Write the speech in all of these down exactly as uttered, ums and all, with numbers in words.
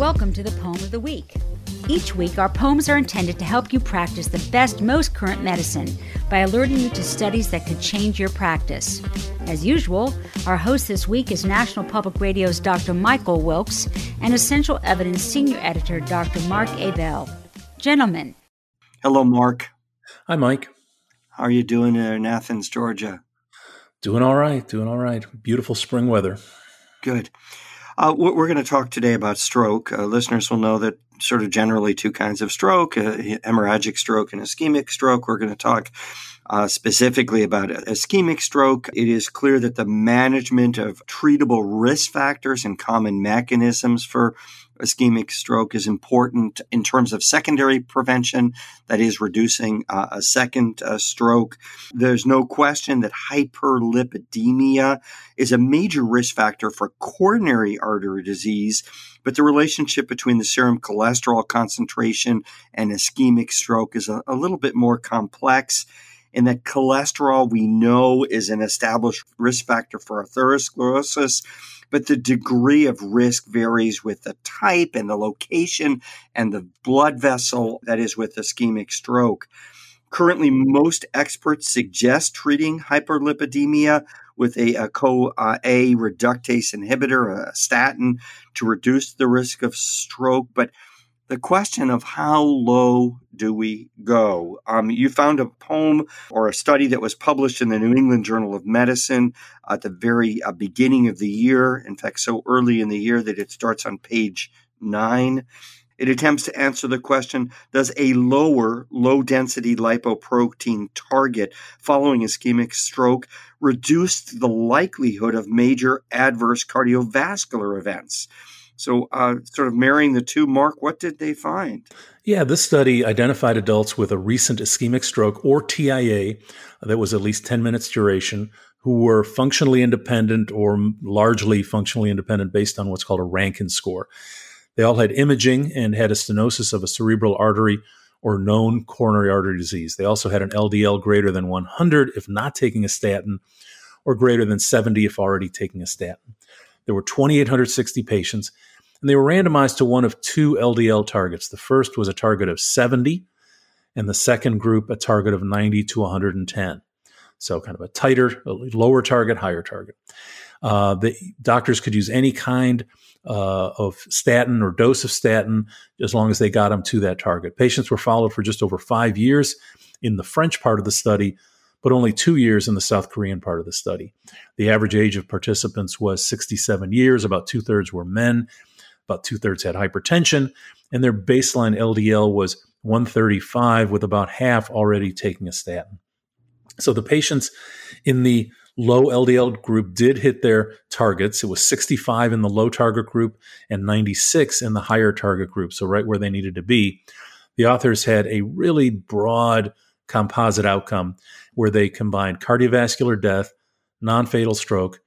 Welcome to the Poem of the Week. Each week, our poems are intended to help you practice the best, most current medicine by alerting you to studies that could change your practice. As usual, our host this week is National Public Radio's Doctor Michael Wilkes and Essential Evidence Senior Editor Doctor Mark Abell. Gentlemen. Hello, Mark. Hi, Mike. How are you doing in Athens, Georgia? Doing all right, doing all right. Beautiful spring weather. Good. Uh, we're going to talk today about stroke. Uh, listeners will know that sort of generally two kinds of stroke, uh, hemorrhagic stroke and ischemic stroke. We're going to talk uh, specifically about ischemic stroke. It is clear that the management of treatable risk factors and common mechanisms for ischemic stroke is important in terms of secondary prevention, that is, reducing uh, a second uh, stroke. There's no question that hyperlipidemia is a major risk factor for coronary artery disease, but the relationship between the serum cholesterol concentration and ischemic stroke is a, a little bit more complex. In that cholesterol, we know, is an established risk factor for atherosclerosis, but the degree of risk varies with the type and the location and the blood vessel, that is, with ischemic stroke. Currently, most experts suggest treating hyperlipidemia with a, a CoA reductase inhibitor, a statin, to reduce the risk of stroke. But the question of how low do we go? Um, you found a poem or a study that was published in the New England Journal of Medicine at the very uh, beginning of the year. In fact, so early in the year that it starts on page nine. It attempts to answer the question, does a lower low-density lipoprotein target following ischemic stroke reduce the likelihood of major adverse cardiovascular events? So uh, sort of marrying the two, Mark, what did they find? Yeah, this study identified adults with a recent ischemic stroke, or T I A, that was at least ten minutes duration, who were functionally independent or largely functionally independent based on what's called a Rankin score. They all had imaging and had a stenosis of a cerebral artery or known coronary artery disease. They also had an L D L greater than one hundred if not taking a statin, or greater than seventy if already taking a statin. There were two thousand eight hundred sixty patients, and they were randomized to one of two L D L targets. The first was a target of seventy, and the second group a target of ninety to one hundred ten. So kind of a tighter, a lower target, higher target. Uh, the doctors could use any kind uh, of statin or dose of statin as long as they got them to that target. Patients were followed for just over five years in the French part of the study, but only two years in the South Korean part of the study. The average age of participants was sixty-seven years. About two-thirds were men. About two-thirds had hypertension. And their baseline L D L was one thirty-five, with about half already taking a statin. So the patients in the low L D L group did hit their targets. It was sixty-five in the low target group and ninety-six in the higher target group, so right where they needed to be. The authors had a really broad composite outcome where they combined cardiovascular death, non-fatal stroke,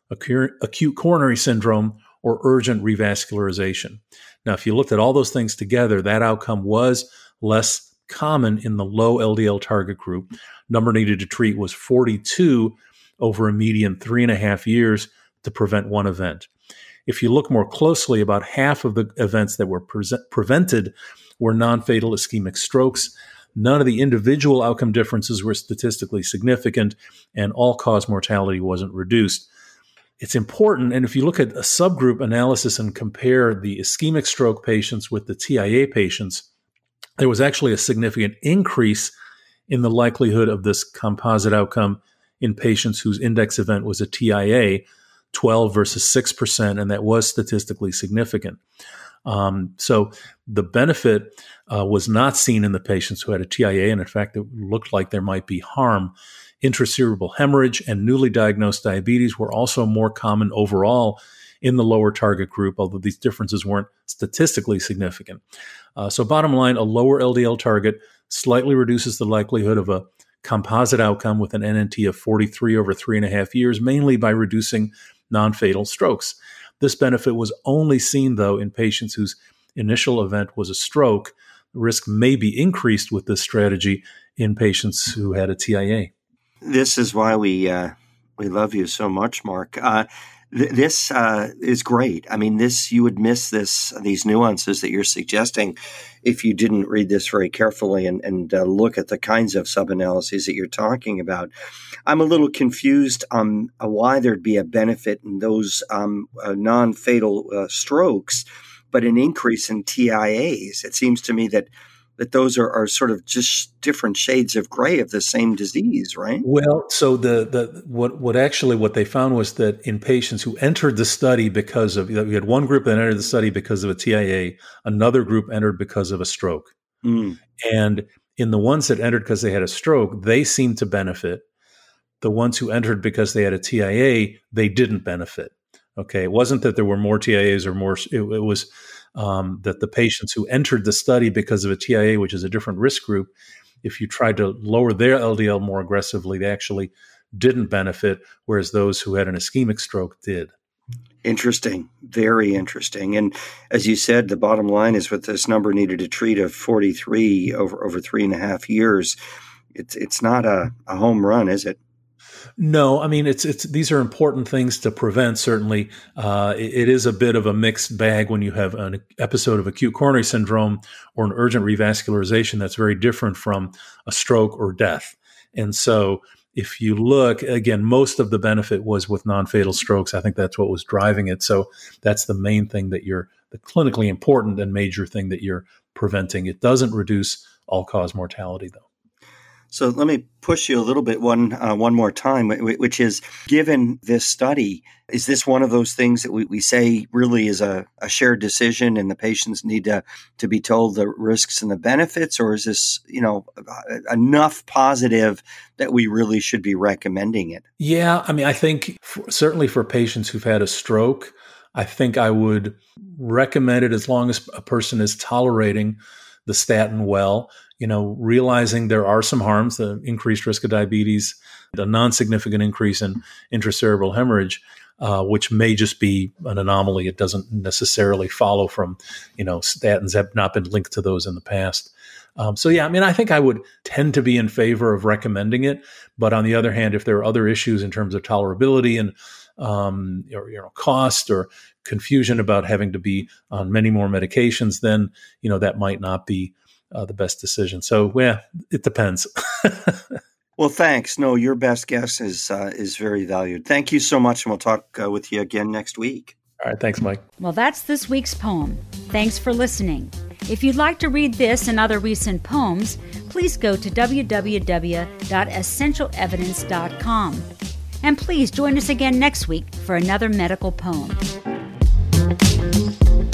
acute coronary syndrome, or urgent revascularization. Now, if you looked at all those things together, that outcome was less common in the low L D L target group. Number needed to treat was forty-two over a median three and a half years to prevent one event. If you look more closely, about half of the events that were pre- prevented were non-fatal ischemic strokes. None of the individual outcome differences were statistically significant, and all-cause mortality wasn't reduced. It's important, and if you look at a subgroup analysis and compare the ischemic stroke patients with the T I A patients, there was actually a significant increase in the likelihood of this composite outcome in patients whose index event was a T I A, twelve versus six percent, and that was statistically significant. Um, so the benefit uh, was not seen in the patients who had a T I A, and in fact, it looked like there might be harm. Intracerebral hemorrhage and newly diagnosed diabetes were also more common overall in the lower target group, although these differences weren't statistically significant. Uh, so bottom line, a lower L D L target slightly reduces the likelihood of a composite outcome with an N N T of forty-three over three and a half years, mainly by reducing non-fatal strokes. This benefit was only seen, though, in patients whose initial event was a stroke. The risk may be increased with this strategy in patients who had a T I A. This is why we uh, we love you so much, Mark. Uh, Th- this uh, is great. I mean, this you would miss this these nuances that you're suggesting if you didn't read this very carefully and, and uh, look at the kinds of sub-analyses that you're talking about. I'm a little confused on uh, why there'd be a benefit in those um, uh, non-fatal uh, strokes, but an increase in T I As. It seems to me that that those are, are sort of just different shades of gray of the same disease, right? Well, so the the what what actually what they found was that in patients who entered the study because of, we had one group that entered the study because of a T I A, another group entered because of a stroke. Mm. And in the ones that entered because they had a stroke, they seemed to benefit. The ones who entered because they had a T I A, they didn't benefit. Okay, it wasn't that there were more T I As or more, it, it was um, that the patients who entered the study because of a T I A, which is a different risk group, if you tried to lower their L D L more aggressively, they actually didn't benefit, whereas those who had an ischemic stroke did. Interesting. Very interesting. And as you said, the bottom line is with this number needed to treat of forty-three over, over three and a half years, it's it's not a, a home run, is it? No, I mean, it's it's these are important things to prevent, certainly. Uh, it, it is a bit of a mixed bag when you have an episode of acute coronary syndrome or an urgent revascularization that's very different from a stroke or death. And so if you look, again, most of the benefit was with non-fatal strokes. I think that's what was driving it. So that's the main thing that you're, the clinically important and major thing that you're preventing. It doesn't reduce all-cause mortality, though. So let me push you a little bit one uh, one more time, which is, given this study, is this one of those things that we, we say really is a, a shared decision and the patients need to, to be told the risks and the benefits, or is this, you know, enough positive that we really should be recommending it? Yeah, I mean, I think for, certainly for patients who've had a stroke, I think I would recommend it as long as a person is tolerating the statin well, you know, realizing there are some harms, the increased risk of diabetes, the non-significant increase in intracerebral hemorrhage, uh, which may just be an anomaly. It doesn't necessarily follow from, you know, statins have not been linked to those in the past. Um, so, yeah, I mean, I think I would tend to be in favor of recommending it. But on the other hand, if there are other issues in terms of tolerability and um, or, you know, cost or confusion about having to be on many more medications, then, you know, that might not be uh, the best decision. So, yeah, it depends. Well, thanks. No, your best guess is uh, is very valued. Thank you so much, and we'll talk uh, with you again next week. All right. Thanks, Mike. Well, that's this week's poem. Thanks for listening. If you'd like to read this and other recent poems, please go to w w w dot essential evidence dot com. And please join us again next week for another medical poem.